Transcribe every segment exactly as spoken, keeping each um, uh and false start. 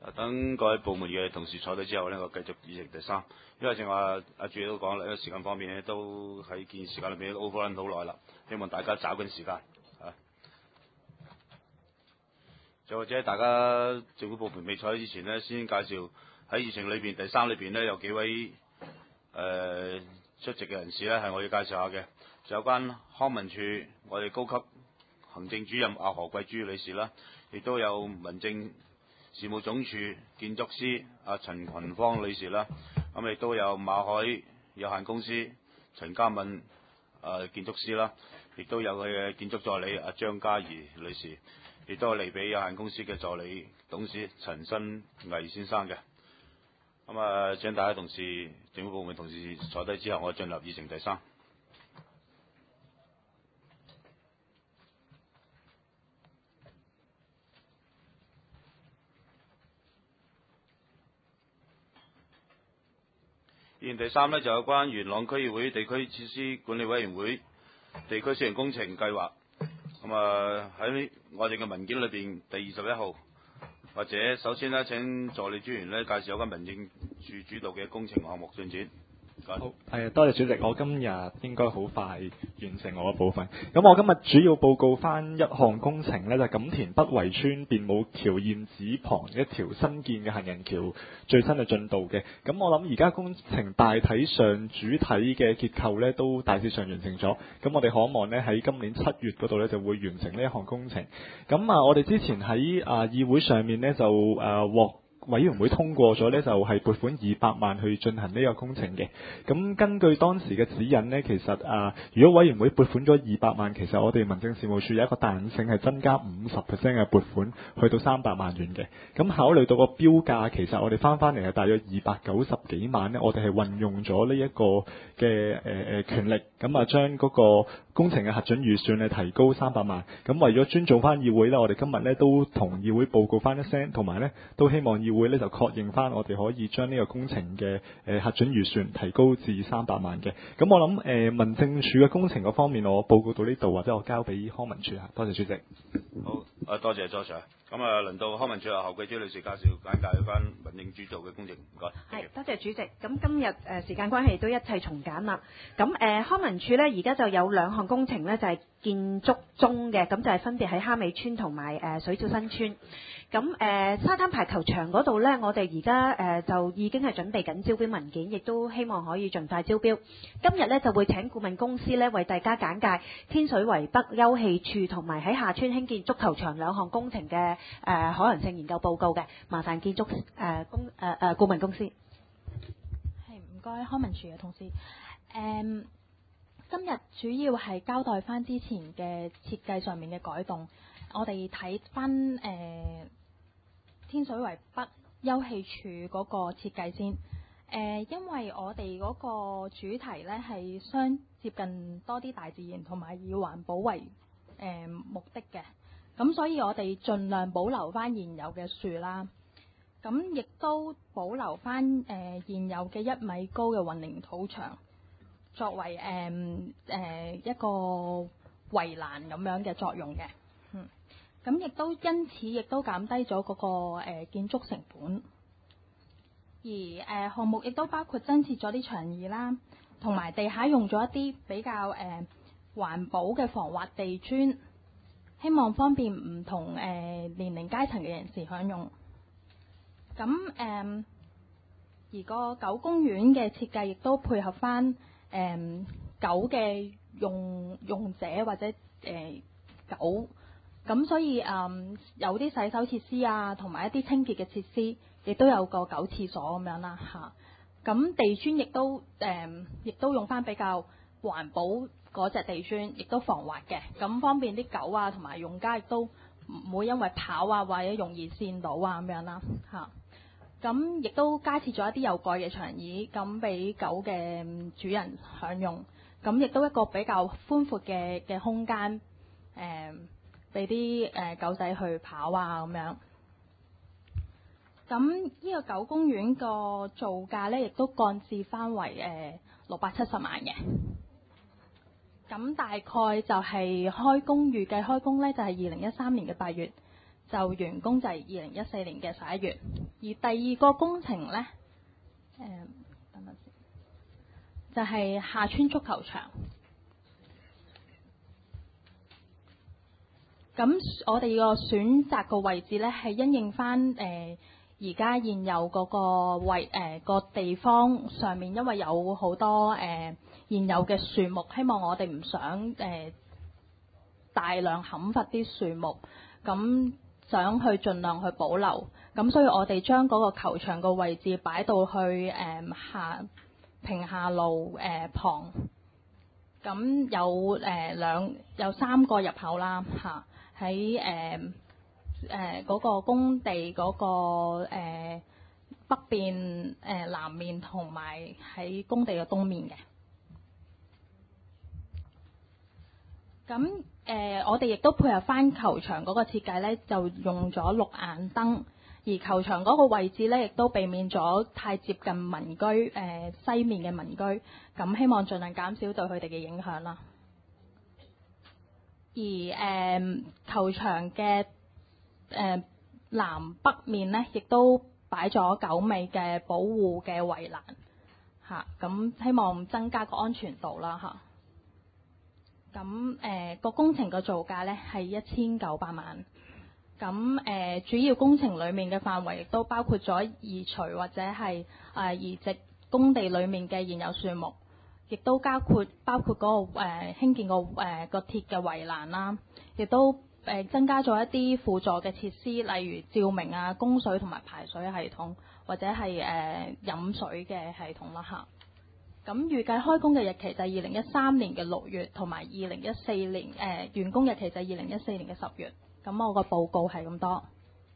等各位部門嘅同事坐低之後呢，我繼續議程第三。因為正話阿主席都講啦，因為時間方面咧都喺建議時間裏面 overrun 好耐啦，希望大家找緊時間啊。就或者大家政府部門未坐之前呢，先介紹喺議程裏邊第三裏邊呢，有幾位誒、呃、出席嘅人士呢，係我要介紹下嘅，就有關康文署我哋高級行政主任阿何桂珠女士啦，亦都有民政事務總署建築師阿陳群芳女士啦，咁亦都有馬海有限公司陳嘉敏誒、呃、建築師啦，亦都有佢嘅建築助理阿張嘉怡女士，亦都有利比有限公司嘅助理董事陳新毅先生嘅。咁啊，請大家同事政府部門同事坐低之後，我進入議程第三。議程第三呢，就有關元朗區議會地區設施管理委員會地區小型工程計劃。咁啊喺我哋嘅文件裏邊第二十一號，或者首先呢，請助理專員呢介紹有關民政處主導嘅工程項目進展。 好，係多謝主席，我今日應該好快完成我嘅部分。咁我今日主要報告翻一項工程呢，就係錦田北圍村便武橋現址旁一條新建嘅行人橋最新嘅進度嘅。咁我諗而家工程大體上主體嘅結構呢都大致上完成咗。咁我哋可望呢喺今年七月嗰度呢就會完成呢一項工程。咁啊，我哋之前喺啊議會上面呢就誒獲委員會通過咗呢，就係撥款二百萬去進行呢個工程嘅。咁根據當時嘅指引呢，其實啊，如果委員會撥款咗二百萬，其實我哋民政事務處有一個彈性係增加五十 percent 嘅撥款，去到三百萬元嘅。咁考慮到個標價，其實我哋翻翻嚟係大約二百九十幾萬呢，我哋係運用咗呢一個嘅誒誒權力，咁啊將嗰個工程嘅核准預算咧提高三百萬。咁為咗尊重翻議會呢，我哋今日呢都同議會報告翻一聲，同埋呢都希望議會會咧就確認翻，我哋可以將呢個工程嘅誒核准預算提高至三百萬嘅。咁我諗誒、呃、民政處嘅工程嗰方面，我報告到呢度，或者我交俾康文署啊。多謝主席。 好，啊多謝 Joshua。咁啊，輪到康文署啊何桂珠女士介紹簡介有關民政主導嘅工程，唔該。 係，多謝主席。咁今日誒、呃、時間關係都一切從簡啦。咁誒、呃、康文署咧而家就有兩項工程咧，就係、是、建築中嘅，咁就係分別喺蝦尾村同埋誒水草新村。咁誒、呃、沙灘排球場嗰度呢，我哋而家誒就已經係準備緊招標文件，亦都希望可以盡快招標。今日呢，就會請顧問公司呢為大家簡介天水圍北休憩處同埋喺下村興建足球場兩項工程嘅誒、呃、可能性研究報告嘅，麻煩建築誒、呃、公誒誒、呃、顧問公司。 係，唔該康文署嘅同事。誒、嗯，今日主要係交代翻之前嘅設計上面嘅改動。我哋睇翻誒天水圍北休憩處嗰個設計先。誒、呃，因為我哋嗰個主題咧係相接近多啲大自然同埋以環保為誒、呃、目的嘅，咁所以我哋盡量保留翻現有嘅樹啦。咁亦都保留翻誒、呃、現有嘅一米高嘅混凝土牆，作為誒誒、呃呃、一個圍欄咁樣嘅作用嘅。嗯，咁亦都因此亦都減低咗嗰、那個、呃、建築成本。而誒、呃、項目亦都包括增設咗啲長椅啦，同埋地下用咗一啲比較誒、呃、環保嘅防滑地磚，希望方便唔同誒、呃、年齡階層嘅人士享用。咁誒、呃，而個狗公園嘅設計亦都配合翻誒、呃、狗嘅用用者或者誒、呃、狗，咁所以誒、呃、有啲洗手設施啊，同埋一啲清潔嘅設施，亦都有個狗廁所咁樣啦嚇。咁地磚亦都誒，亦、呃、都用翻比較環保嗰隻地磚，亦都防滑嘅，咁方便啲狗啊同埋用家亦都唔會因為跑啊或者容易跣到啊咁樣啦嚇。咁亦都加設咗一啲有蓋嘅長椅，咁俾狗嘅主人享用。咁亦都一個比較寬闊嘅嘅空間，誒俾啲誒狗仔去跑啊咁樣。咁呢個狗公園個造價咧，亦都降至翻為誒六百七十萬嘅。咁大概就係開工預計開工咧，就係二零一三年嘅八月，就完工就係二零一四年嘅十一月。 而第二個工程呢，誒、呃，等等先，就係、是、下村足球場。咁我哋個選擇個位置呢，係因應翻誒而家現有嗰個位誒、呃、個地方上面，因為有好多誒、呃、現有嘅樹木，希望我哋唔想誒、呃、大量砍伐啲樹木，咁想去盡量去保留。咁所以我哋將嗰個球場個位置擺到去誒、呃、下平下路誒、呃、旁。咁有誒、呃、兩有三個入口啦嚇。喺誒誒嗰個工地嗰、那個、呃、北邊誒、呃、南面，同埋喺工地嘅東面嘅。咁誒、呃，我哋亦都配合翻球場嗰個設計咧，就用咗綠眼燈，而球場嗰個位置咧，亦都避免咗太接近民居誒、呃、西面嘅民居，咁希望盡量減少對佢哋嘅影響啦。而誒、呃、球場嘅誒、呃、南北面咧，亦都擺咗九米嘅保護嘅圍欄嚇，咁、啊、希望增加個安全度啦嚇。咁誒個工程個造價咧係一千九百萬。咁誒、呃、主要工程裡面嘅範圍亦都包括咗移除或者係誒、呃、移植工地裡面嘅現有樹木。亦都包括包括嗰、那個誒、呃、興建個誒、呃、個鐵嘅圍欄啦，亦都誒、呃、增加咗一啲輔助嘅設施，例如照明啊、供水同埋排水系統，或者係誒、呃、飲水嘅系統啦嚇。咁預計開工嘅日期就係二零一三年嘅六月，同埋二零一四年誒、呃、完工日期就係二零一四年嘅十月。咁我個報告係咁多。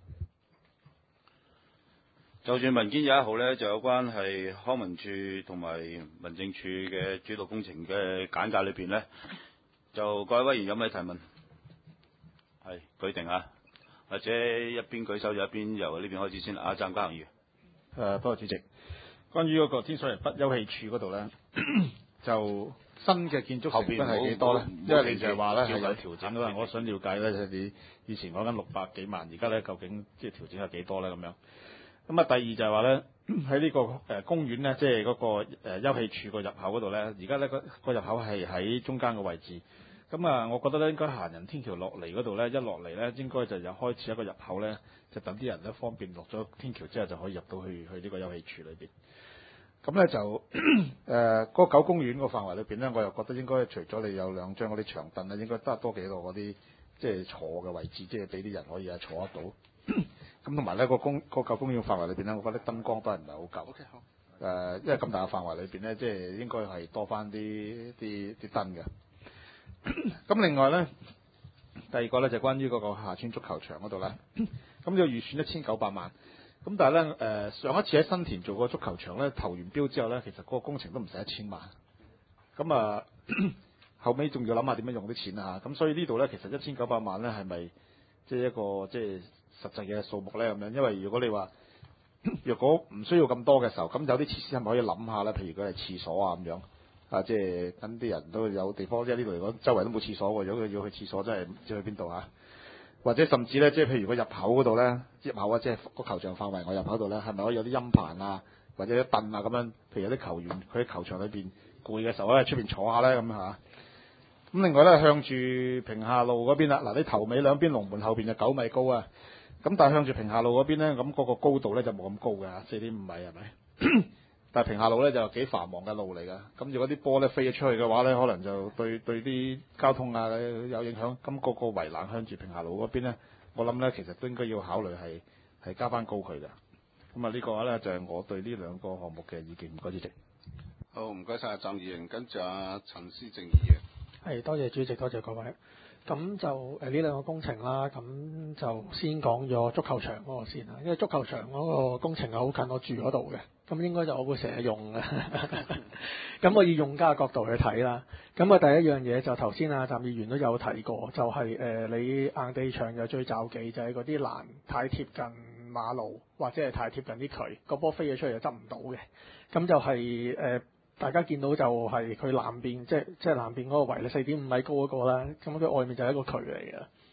就算文件有一號咧，就有關係康文署同埋民政處嘅主導工程嘅簡介裏邊咧，就各位委員有咩提問？係舉定啊，或者一邊舉手就一邊由呢邊開始先。阿湛家行議員。 誒，多謝主席。關於嗰個天水圍北休憩處嗰度咧，就新嘅建築成本係幾多咧？因為你就係話咧係有調整㗎嘛，我想了解咧，就係你以前講緊六百幾萬，而家咧究竟即係調整係幾多咧咁樣？咁啊，第二就係話咧，喺呢個誒公園咧，即係嗰個誒休憩處個入口嗰度咧，而家咧個個入口係喺中間嘅位置。咁啊，我覺得咧應該行人天橋落嚟嗰度咧，一落嚟咧應該就有開始一個入口咧，就等啲人咧方便落咗天橋之後就可以入到去去呢個休憩處裏邊。咁咧就誒嗰個九公園個範圍裏邊咧，我又覺得應該除咗你有兩張嗰啲長凳咧，應該得多幾個嗰啲即係坐嘅位置，即係俾啲人可以啊坐得到。咁同埋咧個公個舊公園範圍裏邊咧，我覺得燈光都係唔係好夠。O K 好。誒，因為咁大嘅範圍裏邊咧，即係應該係多翻啲啲啲燈嘅。咁另外咧，第二個咧就關於嗰個下村足球場嗰度咧，咁要預算一千九百萬。咁但係咧誒，上一次喺新田做個足球場咧，投完標之後咧，其實嗰個工程都唔使一千萬。咁啊，後尾仲要諗下點樣用啲錢啊嚇。咁所以呢度咧，其實一千九百萬咧係咪即係一個即係實際嘅數目咧咁樣？因為如果你話若果唔需要咁多嘅時候，咁有啲設施係咪可以諗下咧？譬如佢係廁所啊咁樣啊，即係等啲人都有地方。即係呢度嚟講，周圍都冇廁所喎。如果佢要去廁所，真係唔知去邊度啊？或者甚至咧，即係譬如個入口嗰度咧，入口啊，即係個球場範圍外入口度咧，係咪可以有啲陰棚啊，或者啲凳啊咁樣？譬如有啲球員佢喺球場裏邊攰嘅時候咧，喺出邊坐下咧咁嚇。咁另外咧，向住平下路嗰邊啦，嗱，你頭尾兩邊龍門後邊就九米高啊。咁但係向住平下路嗰邊咧，咁嗰個高度咧就冇咁高嘅，四點五米係咪？但係平下路咧就幾繁忙嘅路嚟㗎。咁如果啲波咧飛咗出去嘅話咧，可能就對對啲交通啊有影響。咁個個圍欄向住平下路嗰邊咧，我諗咧其實都應該要考慮係係加翻高佢嘅。咁啊呢個話咧就係我對呢兩個項目嘅意見。唔該主席。 好，唔該晒阿湛議員，跟住阿陳思正議員。 係，多謝主席，多謝各位。咁就誒呢兩個工程啦，咁就先講咗足球場嗰個先啦，因為足球場嗰個工程係好近我住嗰度嘅，咁應該就我會成日用嘅。咁我以用家嘅角度去睇啦。咁啊第一樣嘢就頭先啊湛議員都有提過，就係、是、誒、呃、你硬地場嘅最罩忌就係嗰啲欄太貼近馬路，或者係太貼近啲渠，個波飛咗出嚟就執唔到嘅。咁就係、是、誒。呃大家見到就係佢南邊，即係即係南邊嗰個圍咧，四點五米高嗰個啦。咁佢外面就係一個渠嚟嘅。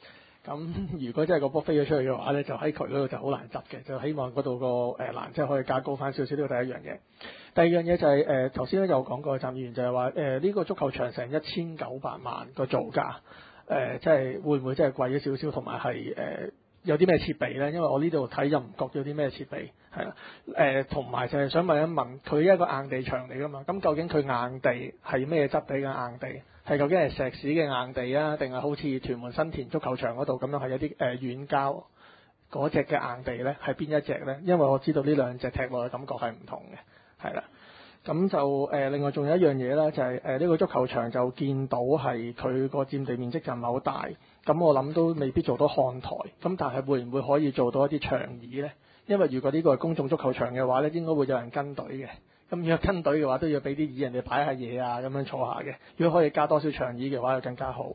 咁如果真係個波飛咗出去嘅話咧，就喺渠嗰度就好難執嘅，就希望嗰度個誒欄即係可以加高翻少少。呢個第一樣嘢。第二樣嘢就係誒頭先咧有講過，站議員就係話誒呢個足球場成一千九百萬個造價，誒即係會唔會真係貴咗少少，同埋係誒有啲咩設備咧？因為我呢度睇又唔覺有啲咩設備係啦。誒同埋就係想問一問，佢一個硬地場嚟㗎嘛？咁究竟佢硬地係咩質地嘅硬地？係究竟係石屎嘅硬地啊，定係好似屯門新田足球場嗰度咁樣係有啲誒軟膠嗰隻嘅硬地咧？係邊一隻咧？因為我知道呢兩隻踢落嘅感覺係唔同嘅，係啦。咁就誒、呃、另外仲有一樣嘢啦，就係誒呢個足球場就見到係佢個佔地面積就唔係好大，咁我諗都未必做到看台，咁但係會唔會可以做到一啲長椅咧？因為如果呢個係公眾足球場嘅話咧，應該會有人跟隊嘅。咁如果跟隊嘅話，都要俾啲椅人哋擺下嘢啊，咁樣坐下嘅。如果可以加多少長椅嘅話，就更加好。誒、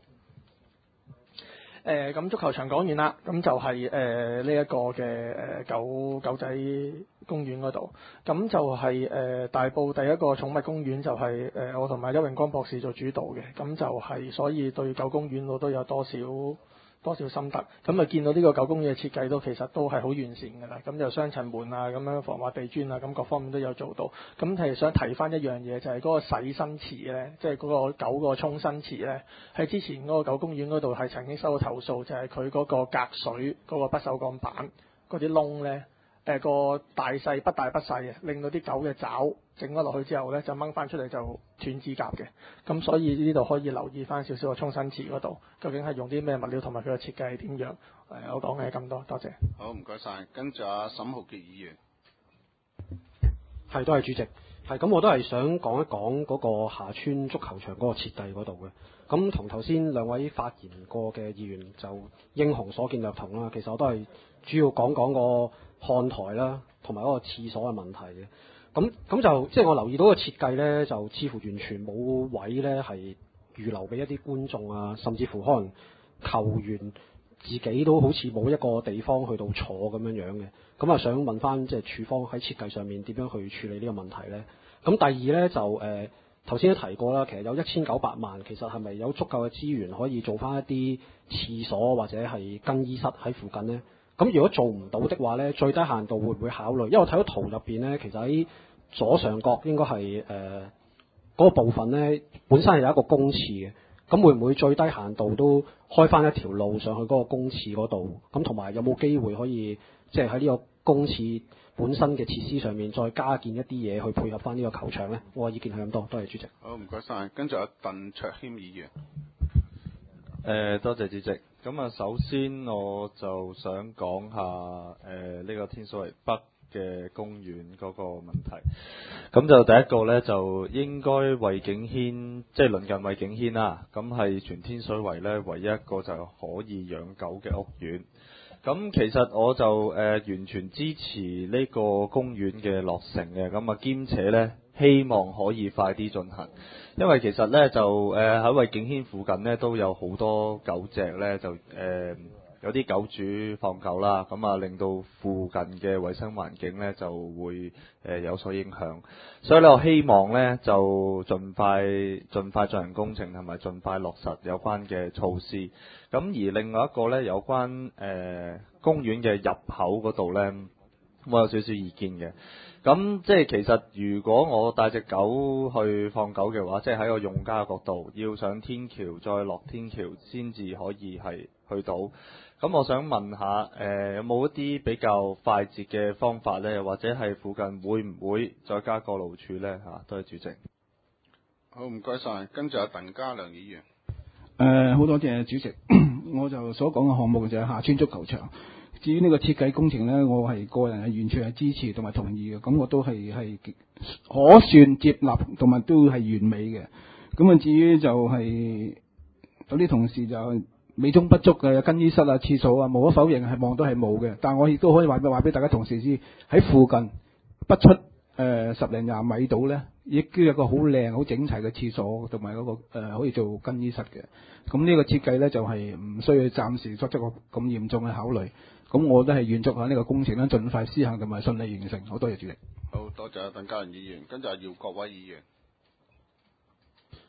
呃，咁足球場講完啦，咁就係誒呢一個嘅誒、呃、狗狗仔公園嗰度。咁就係、是、誒、呃、大埔第一個寵物公園就係、是、誒、呃、我同埋邱榮光博士做主導嘅。咁就係、是、所以對狗公園我都有多少多少心得，咁啊見到呢個狗公園嘅設計都其實都係好完善㗎啦，咁就雙層門啊，咁樣防滑地磚啊，咁各方面都有做到。咁係想提翻一樣嘢，就係、是、嗰個洗身池咧，即係嗰個狗個沖身池咧，喺之前嗰個狗公園嗰度係曾經收到投訴，就係佢嗰個隔水嗰、那個不鏽鋼板嗰啲窿咧。誒、呃、個大細不大不細嘅，令到啲狗嘅爪整咗落去之後咧，就掹翻出嚟就斷指甲嘅。咁所以呢度可以留意翻少少個沖身池嗰度，究竟係用啲咩物料同埋佢嘅設計係點樣？誒、呃，我講嘅係咁多，多謝。 好，唔該晒。跟住阿沈浩傑議員， 係，多謝主席。係咁，我都係想講一講嗰個廈村足球場嗰個設計嗰度嘅。咁同頭先兩位發言過嘅議員就英雄所見略同啦。其實我都係主要講講個看台啦，同埋嗰個廁所嘅問題嘅。咁咁就即係我留意到個設計呢，就似乎完全冇位呢係預留俾一啲觀眾啊，甚至乎可能球員自己都好似冇一個地方去到坐咁樣樣嘅。咁啊，想問翻即係處方喺設計上面點樣去處理呢個問題呢？咁第二呢，就誒頭先都提過啦，其實有一千九百萬，其實係咪有足夠嘅資源可以做翻一啲廁所或者係更衣室喺附近呢？咁如果做唔到的話呢，最低限度會唔會考慮？因為我睇到圖入邊呢，其實喺左上角應該係誒嗰個部分呢，本身係有一個公廁嘅。咁會唔會最低限度都開翻一條路上去嗰個公廁嗰度？咁同埋有冇機會可以即係喺呢個公廁本身嘅設施上面再加建一啲嘢去配合翻呢個球場呢？我嘅意見係咁多，多謝主席。 好，唔該晒。跟住阿鄧卓謙議員。 誒、呃，多謝主席。咁啊，首先我就想講下誒呢、呃這個天水圍北嘅公園嗰個問題。咁就第一個呢，就應該衛景軒，即係鄰近衛景軒啦。咁係全天水圍呢唯一一個就可以養狗嘅屋苑。咁其實我就誒、呃、完全支持呢個公園嘅落成嘅。咁啊，兼且呢，希望可以快啲進行。因為其實咧就誒喺衛景軒附近咧都有好多狗隻咧，就誒、呃、有啲狗主放狗啦，咁啊令到附近嘅衛生環境咧就會誒、呃、有所影響，所以咧我希望咧就盡快盡快進行工程同埋盡快落實有關嘅措施。咁而另外一個咧有關誒、呃、公園嘅入口嗰度咧，我有少少意見嘅。咁即係其實如果我帶隻狗去放狗嘅話，即係喺個用家嘅角度，要上天橋再落天橋先至可以係去到。咁我想問下，誒、呃、有冇一啲比較快捷嘅方法呢？或者係附近會唔會再加過路處呢？嚇、啊，多謝主席。 好，唔該晒。跟住阿鄧家良議員。誒、 呃，好多謝主席。我就所講嘅項目就係廈村足球場。至於呢個設計工程呢，我係個人係完全係支持同埋同意嘅，咁我都係係可算接納同埋都係完美嘅。咁啊，至於就係有啲同事就美中不足嘅更衣室啊、廁所啊，無可否認係望都係冇嘅。但我亦都可以話俾話俾大家同事知，喺附近不出誒、呃、十零廿米度呢，亦都有個好靚、好整齊嘅廁所同埋嗰個誒、呃、可以做更衣室嘅。咁呢個設計呢，就係、是、唔需要暫時作出個咁嚴重嘅考慮。咁我都係願祝下呢個工程咧盡快施行同埋順利完成。好多謝主席。 好多謝鄧家良議員，跟住阿姚國偉議員。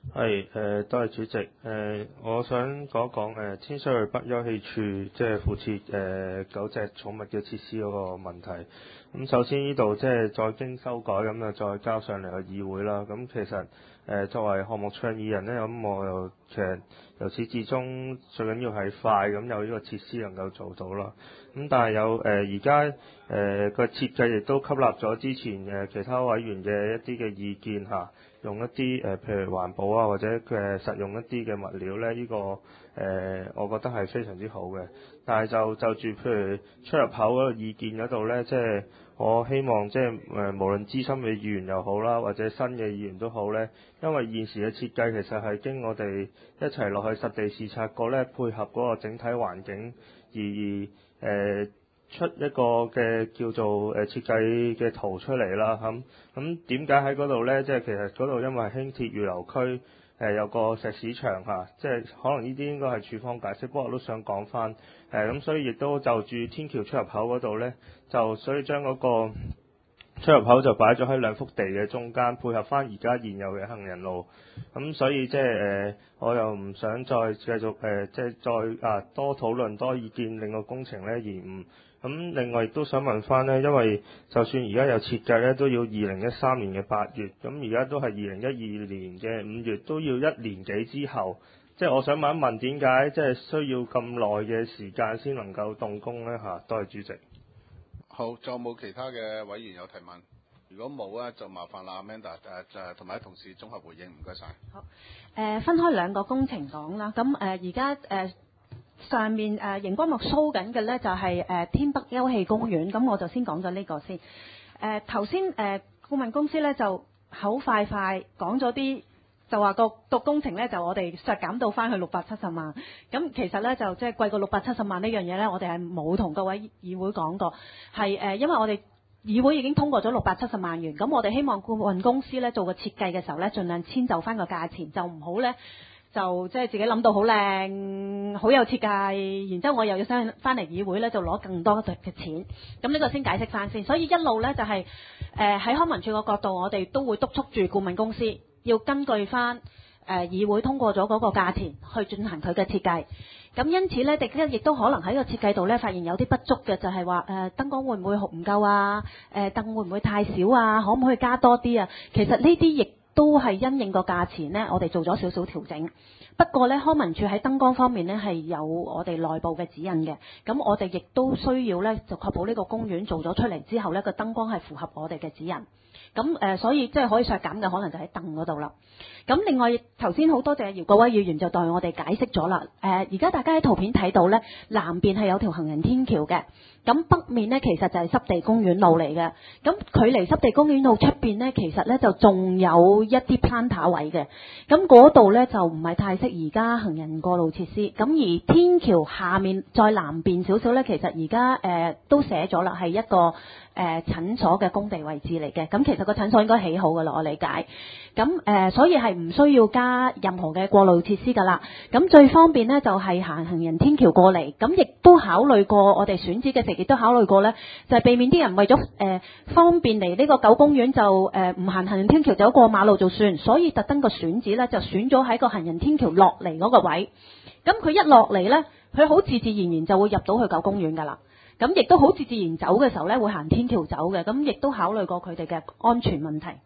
係誒、呃，多謝主席。誒、呃，我想講講誒天水圍北休憩處即係附設誒九隻寵物嘅設施嗰個問題。咁、嗯、首先呢度即係再經修改咁啊，再交上嚟個議會啦。咁、嗯、其實誒、呃、作為項目倡議人咧，咁、嗯、我又其實由始至終最緊要係快，咁、嗯、有呢個設施能夠做到啦。咁、嗯、但係有誒而家誒個設計亦都吸納咗之前誒、呃、其他委員嘅一啲嘅意見嚇。用一啲誒、呃，譬如環保啊，或者嘅實用一啲嘅物料咧，呢、這個誒、呃，我覺得係非常之好嘅。但係就就住譬如出入口嗰個意見嗰度咧，即係我希望即係誒、呃，無論資深嘅議員又好啦，或者新嘅議員都好咧，因為現時嘅設計其實係經我哋一齊落去實地視察過咧，配合嗰個整體環境而誒。呃出一個嘅叫做誒設計嘅圖出嚟啦，咁咁點解喺嗰度呢？即係其實嗰度因為輕鐵預留區誒、呃、有個石屎牆嚇，即係可能呢啲應該係處方解釋，不過我都想講翻誒咁，所以亦都就住天橋出入口嗰度呢，就所以將嗰個出入口就擺咗喺兩幅地嘅中間，配合翻而家現有嘅行人路，咁所以即係誒我又唔想再繼續誒即係再啊多討論多意見，令個工程呢延誤。咁另外亦都想問翻呢，因為就算而家有設計呢，都要二零一三年嘅八月，咁而家都係二零一二年嘅五月，都要一年幾之後，即係我想問一問點解即係需要咁耐嘅時間先能夠動工呢？嚇？多謝主席。 好，仲有冇其他嘅委員有提問？如果冇咧，就麻煩啦 Amanda 誒誒同埋同事綜合回應，唔該晒。 好，誒、呃、分開兩個工程講啦，咁誒而家誒。呃上面誒熒光幕 show 緊嘅咧就係、是、誒、呃、天北休憩公園，咁我就先講咗呢個先。誒頭先誒顧問公司咧就口快快講咗啲，就話個個工程咧就我哋削減到翻去六百七十萬。咁其實咧就即係貴過六百七十萬呢樣嘢咧，我哋係冇同各位議會講過，係誒、呃、因為我哋議會已經通過咗六百七十萬元，咁我哋希望顧問公司咧做個設計嘅時候咧，盡量遷就翻個價錢，就唔好咧。就即係自己諗到好靚，好有設計，然之後我又要翻翻嚟議會咧，就攞更多嘅錢。咁呢個先解釋翻先。所以一路咧就係誒喺康文署個角度，我哋都會督促住顧問公司要根據翻誒、呃、議會通過咗嗰個價錢去進行佢嘅設計。咁因此咧，亦亦都可能喺個設計度咧發現有啲不足嘅，就係話誒燈光會唔會唔夠啊？誒、呃、凳會唔會太少啊？可唔可以加多啲啊？其實呢啲亦都係因應個價錢呢，我哋做咗少少調整。不過呢，康文署喺燈光方面呢係有我哋內部嘅指引嘅。咁我哋亦都需要呢，就確保呢個公園做咗出嚟之後呢，個燈光係符合我哋嘅指引。咁誒、呃，所以即係可以削減嘅，可能就喺凳嗰度啦。咁另外頭先好多謝姚國威議員就代我哋解釋咗啦。誒、呃，而家大家喺圖片睇到呢，南邊係有條行人天橋嘅。咁北面呢，其實就係濕地公園路嚟嘅。咁距離濕地公園路出邊呢，其實呢就仲有一啲 planter 位嘅。咁嗰度呢，就唔係太適宜而家行人過路設施。咁而天橋下面再南邊少少呢，其實而家誒都寫咗啦，係一個誒、呃、診所嘅工地位置嚟嘅。咁其實個診所應該起好㗎啦，我理解。咁誒、呃，所以係唔需要加任何嘅過路設施㗎啦。咁最方便呢，就係、是、行行人天橋過嚟。咁亦都考慮過我哋選址嘅時，亦都考慮過呢，就係、是、避免啲人為咗誒、呃、方便嚟呢個九公園就誒唔行行人天橋走過馬路就算，所以特登個選址呢，就選咗喺個行人天橋落嚟嗰個位。咁佢一落嚟呢，佢好自自然然就會入到去九公園㗎啦。咁亦都好自自然走嘅時候呢，會行天橋走嘅。咁亦都考慮過佢哋嘅安全問題。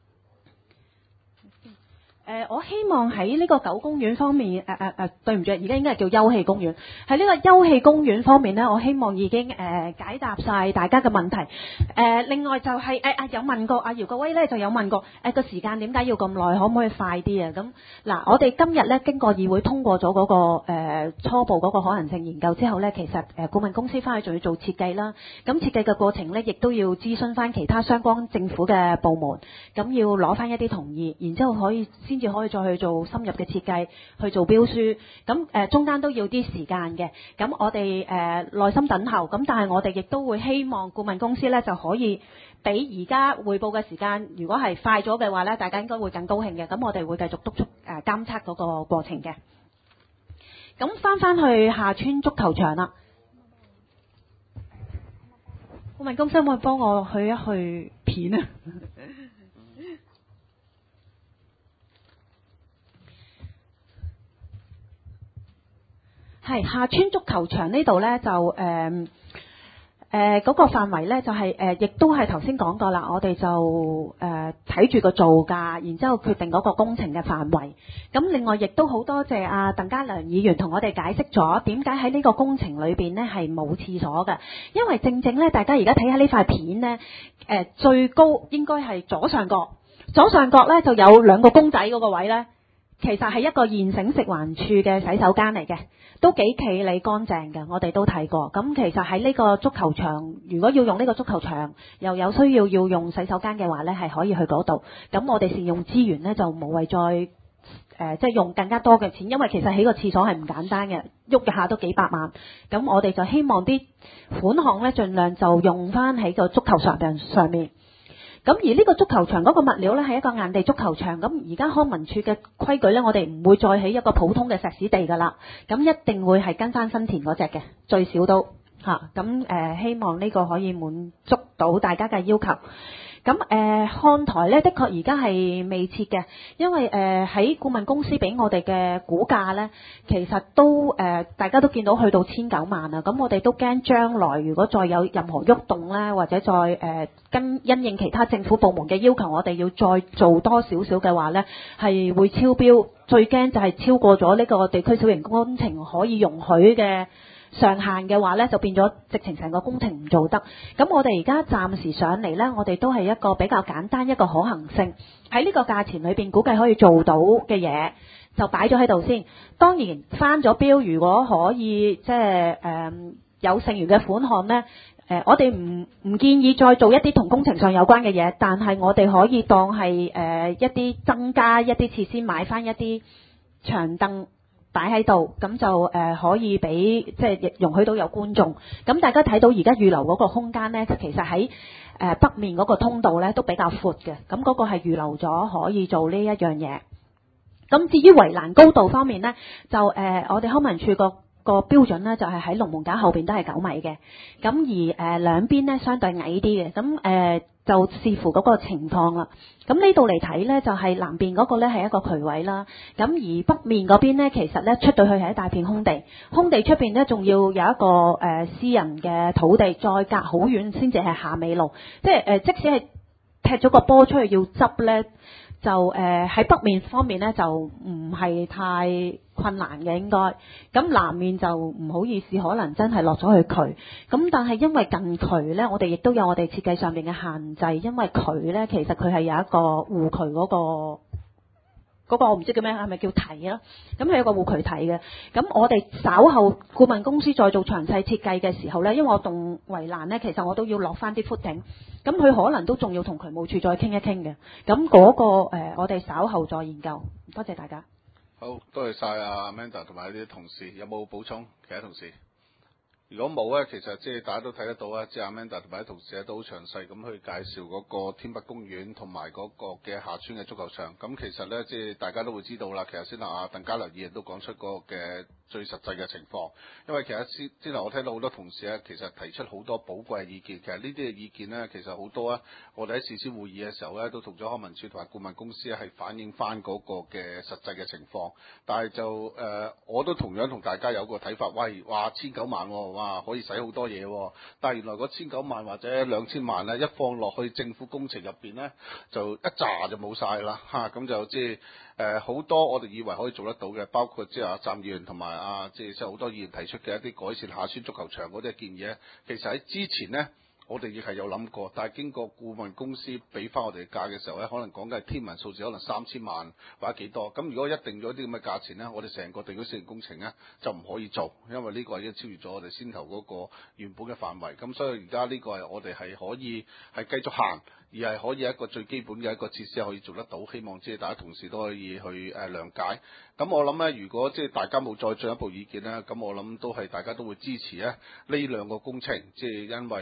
誒、呃，我希望喺呢個九公園方面，誒誒誒，對唔住，而家應該係叫休憩公園。喺呢個休憩公園方面呢，我希望已經誒、呃、解答晒大家嘅問題。誒、呃，另外就係誒啊有問過，阿、啊、姚國威呢就有問過，誒個時間點解要咁耐，可唔可以快啲啊？咁嗱，我哋今日呢經過議會通過咗嗰、那個誒、呃、初步嗰個可能性研究之後呢，其實誒顧問公司翻去仲要做設計啦。咁設計嘅過程呢，亦都要諮詢翻其他相關政府嘅部門，咁要攞翻一啲同意，然之後可以。先至可以再去做深入嘅設計，去做標書。咁誒、呃、中間都要啲時間嘅。咁我哋誒、呃、耐心等候。咁但係我哋亦都會希望顧問公司咧就可以比而家匯報嘅時間，如果係快咗嘅話咧，大家應該會更高興嘅。咁我哋會繼續督促誒、呃、監測嗰個過程嘅。咁翻翻去下村足球場啦。顧問公司可唔可以幫我去一去片啊？ 係下村足球場呢度呢，就誒誒嗰個範圍呢，就係、是、誒、呃，亦都係頭先講過啦。我哋就誒睇住個造價，然之後決定嗰個工程嘅範圍。咁另外亦都好多謝阿、啊、鄧家良議員同我哋解釋咗點解喺呢個工程裏邊呢係冇廁所嘅，因為正正呢，大家而家睇下呢塊片呢，誒、呃、最高應該係左上角，左上角呢就有兩個公仔嗰個位呢。其實係一個現成食環署嘅洗手間嚟嘅，都幾企理乾淨嘅，我哋都睇過。咁其實喺呢個足球場，如果要用呢個足球場，又有需要要用洗手間嘅話呢，係可以去嗰度。咁我哋善用資源呢，就無謂再誒、呃，即係用更加多嘅錢，因為其實起個廁所係唔簡單嘅，喐一下都幾百萬。咁我哋就希望啲款項呢，盡量就用翻喺個足球場上面。咁而呢個足球場嗰個物料呢，係一個硬地足球場，咁而家康文署嘅規矩呢，我哋唔會再起一個普通嘅石屎地㗎啦，咁一定會係跟翻新田嗰隻嘅，最少都嚇，咁、啊呃、希望呢個可以滿足到大家嘅要求。咁誒、呃、看台呢，的確而家係未設嘅，因為誒喺、呃、顧問公司俾我哋嘅估價呢，其實都誒、呃、大家都見到去到千九萬啊，咁我哋都驚將來如果再有任何喐動呢，或者再誒跟、呃、因應其他政府部門嘅要求，我哋要再做多少少嘅話呢，係會超標，最驚就係超過咗呢個地區小型工程可以容許嘅上限嘅話呢，就變咗直情成個工程唔做得。咁我哋而家暫時上嚟呢，我哋都係一個比較簡單一個可行性，喺呢個價錢裏邊估計可以做到嘅嘢，就擺咗喺度先。當然翻咗標，如果可以即係誒有剩餘嘅款項呢，誒、呃、我哋唔唔建議再做一啲同工程上有關嘅嘢，但係我哋可以當係誒、呃、一啲增加一啲設施，買翻一啲長凳擺喺度，咁就誒、呃、可以俾即係容許到有觀眾。咁大家睇到而家預留嗰個空間呢，其實喺誒、呃、北面嗰個通道呢都比較闊嘅，咁嗰個係預留咗可以做呢一樣嘢。咁至於圍欄高度方面呢，就誒、呃、我哋康文署個個標準呢，就係喺龍門架後邊都係九米嘅，咁而誒、呃、兩邊呢相對矮啲嘅，咁誒、呃、就視乎嗰個情況啦。咁呢度嚟睇呢，就係、是、南邊嗰個呢係一個渠位啦，咁而北面嗰邊呢，其實呢出到去係一大片空地，空地出邊呢仲要有一個誒、呃、私人嘅土地，再隔好遠先至係下尾路，即係誒、呃、即使係踢咗個波出去要執呢，就誒喺、呃、北面方面呢，就唔係太困難嘅應該，咁南面就唔好意思，可能真係落咗去渠，咁但係因為近渠呢，我哋亦都有我哋設計上面嘅限制，因為渠呢，其實佢係有一個護渠嗰、嗰個嗰、嗰個我唔知叫咩，係咪叫堤啊？咁佢有個護渠堤嘅，咁我哋稍後顧問公司再做詳細設計嘅時候呢，因為我棟圍欄呢，其實我都要落翻啲 footing，咁佢可能都仲要同渠務處再傾一傾嘅，咁嗰、嗰個、呃、我哋稍後再研究。多謝大家。 好，多謝晒阿 Amanda 同埋啲同事，有冇補充？其他同事？如果冇咧，其實即係大家都睇得到啊，即係 Amanda 同埋啲同事咧都好詳細咁去介紹嗰個天北公園同埋嗰個嘅下村嘅足球場。咁其實咧，即係大家都會知道啦。其實先頭阿鄧家良議員都講出嗰個嘅最實際嘅情況。因為其實先先頭我聽到好多同事咧，其實提出好多寶貴嘅意見。其實呢啲嘅意見咧，其實好多啊，我哋喺事先會議嘅時候咧，都同咗康文署同埋顧問公司係反映翻嗰個嘅實際嘅情況。但係就誒、呃，我都同樣同大家有個睇法，喂，哇，千九萬、哦，哇，可以使好多嘢、哦。但係原來嗰千九萬或者兩千萬咧，一放落去政府工程入邊咧，就一紮就冇晒啦嚇。咁、啊、就即係誒好多我哋以為可以做得到嘅，包括即係阿湛議員同埋啊，即係即係好多議員提出嘅一啲改善下村足球場嗰啲建議咧，其實喺之前咧。我哋亦係有諗過，但係經過顧問公司俾翻我哋價嘅時候咧，可能講緊係天文數字，可能三千萬或者幾多。咁如果一定咗啲咁嘅價錢咧，我哋成個地區小型工程咧就唔可以做，因為呢個已經超越咗我哋先頭嗰個原本嘅範圍。咁所以而家呢個係我哋係可以係繼續行，而係可以一個最基本嘅一個設施可以做得到。希望即係大家同事都可以去誒諒解。咁我諗咧，如果即係大家冇再進一步意見咧，咁我諗都係大家都會支持咧呢兩個工程，即係因為即係有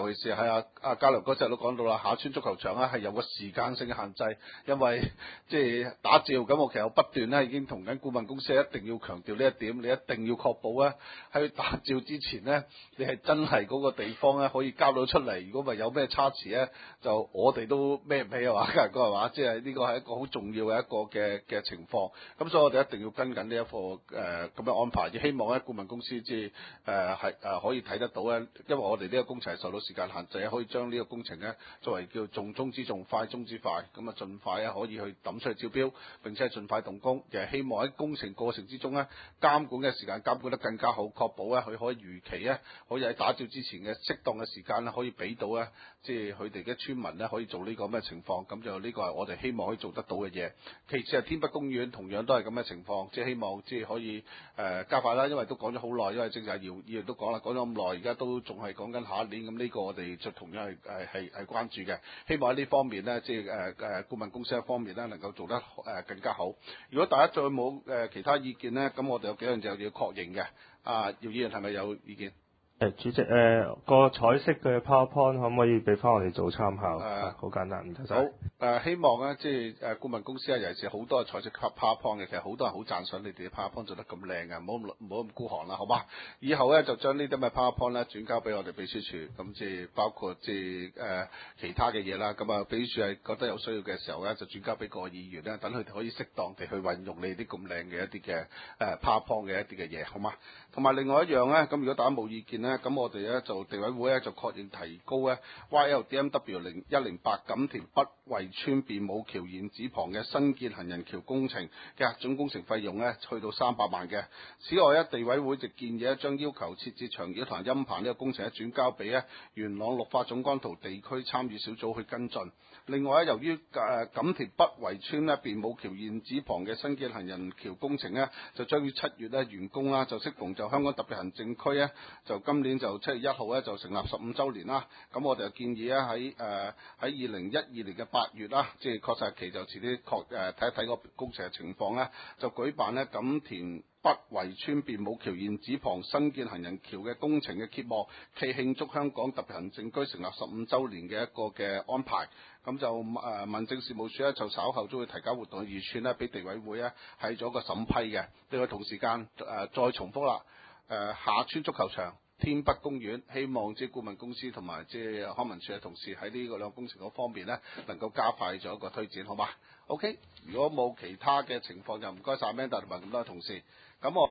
尤其是喺阿阿嘉良嗰陣都講到啦，下村足球場咧係有個時間性嘅限制，因為即係打照咁，我其實不斷咧已經同緊顧問公司一定要強調呢一點，你一定要確保咧喺打照之前咧，你係真係嗰個地方咧可以交到出嚟，如果咪有咩差池咧，就我哋都孭唔起啊嘛，嘉良哥係嘛，即係呢個係一個好重要嘅一個嘅嘅情況，咁所以我哋一定要跟緊呢一個誒咁嘅安排，亦希望咧顧問公司即係誒係誒可以睇得到咧，因為我哋呢個工程係受到時間限制，可以將呢個工程咧作為叫重中之重、快中之快，咁啊盡快咧可以去抌出去招標，並且係盡快動工，亦係希望喺工程過程之中咧監管嘅時間監管得更加好，確保咧佢可以如期咧可以喺打照之前嘅適當嘅時間咧可以俾到咧即係佢哋嘅村民咧可以做呢個咁嘅情況，咁就呢個係我哋希望可以做得到嘅嘢。其次係天北公園同樣都係咁嘅情況，即係希望即係可以誒、呃、加快啦，因為都講咗好耐，因為正如阿姚議員都講啦，講咗咁耐，而家都仲係講緊下一年，咁呢個我哋就同樣係係係係關注嘅，希望喺呢方面咧，即係誒誒顧問公司一方面咧能夠做得誒、呃、更加好。如果大家再冇誒、呃、其他意見咧，咁我哋有幾樣就要確認嘅。啊，姚議員係咪有意見？ 誒主席，誒、呃、個彩色嘅 PowerPoint 可唔可以俾翻我哋做參考？誒、 呃， 好簡單，唔該晒。 好，誒、呃、希望咧，即係誒顧問公司啊，尤其是好多彩色 PowerPoint 嘅，其實好多人好讚賞你哋啲 PowerPoint 做得咁靚嘅，唔好咁唔好咁孤寒啦，好嘛？以後咧就將呢啲咁嘅 PowerPoint 咧轉交俾我哋秘書處，咁即係包括即係誒其他嘅嘢啦。咁啊，秘書處係覺得有需要嘅時候咧，就轉交俾各位議員咧，等佢哋可以適當地去運用你啲咁靚嘅一啲嘅誒 PowerPoint 嘅一啲嘅嘢，好嘛？同埋另外一樣咧，咁如果大家冇意見咧，咁我哋咧就地委會咧就確認提高咧 Y L D M W 零一零八錦田北圍村便武橋現址旁嘅新建行人橋工程嘅總工程費用咧，去到三百萬嘅。此外咧，地委會就建議咧將要求設置長橋同音棚呢個工程咧轉交俾咧元朗綠化總幹圖地區參與小組去跟進。另外咧，由於誒錦田北圍村咧便武橋現址旁嘅新建行人橋工程咧，就將於七月咧完工啦，就適逢就香港特別行政區咧，就今年就七月一號咧就成立十五週年啦。咁我哋就建議咧喺誒喺二零一二年嘅八月啦，即係確實期就遲啲確誒睇一睇個工程嘅情況咧，就舉辦咧錦田北圍村便武橋現址旁新建行人橋嘅工程嘅揭幕暨慶祝香港特別行政區成立十五週年嘅一個嘅安排。咁就誒、呃、民政事務處咧就稍後都會提交活動嘅預算咧，俾地委會咧係做一個審批嘅。另外同時間誒、呃、再重複啦，誒、呃、下村足球場、天北公園，希望即係顧問公司同埋即係康文署嘅同事喺呢個兩個工程嗰方面咧，能夠加快咗一個推展，好嘛？OK，如果冇其他嘅情況，就唔該晒 Amanda 同埋咁多位同事。咁我